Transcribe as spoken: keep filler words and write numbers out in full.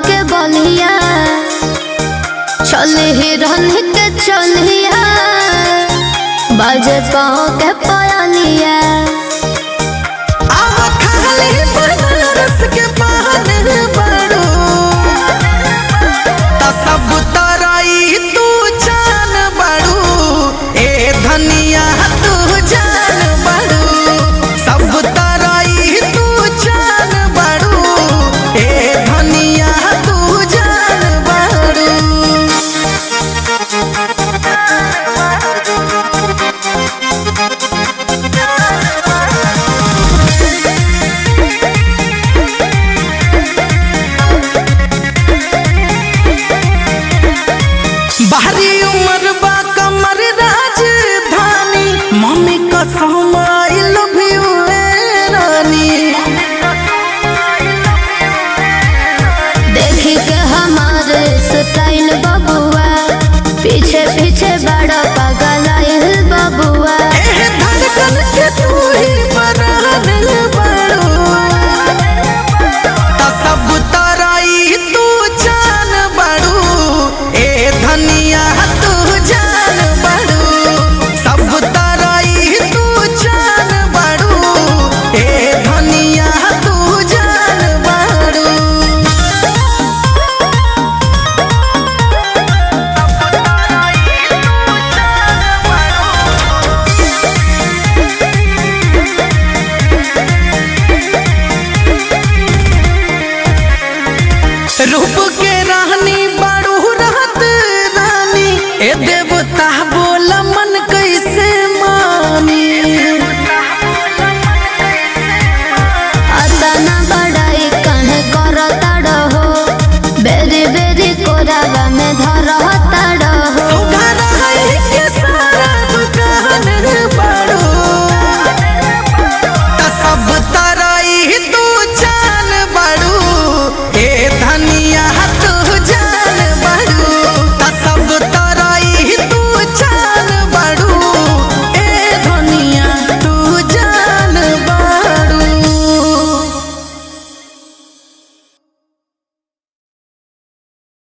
के बलिया चले ही रन के चलिया बाजे पाँव के पायलिया सब तराई तू जान बड़ू ए धनिया तू जान बड़ू सब तराई तू जान बड़ू ए धनिया तू जान बड़ू। बाहरी उम्र बा कमर राजधानी मम्मी कसम आई लव यू रानी देखी के हमारे स्टाइल बबुआ पीछे पीछे बड़ा पागल आइल बबुआ ए धड़कन के तू ही परान बड़ू त सब तराई तू जान बड़ू ए धनिया तू जान बड़ू सब तराई तू जान बड़ू ए धनिया तू जान बड़ू। रूप के रानी बड़ू रहत रानी ए देवता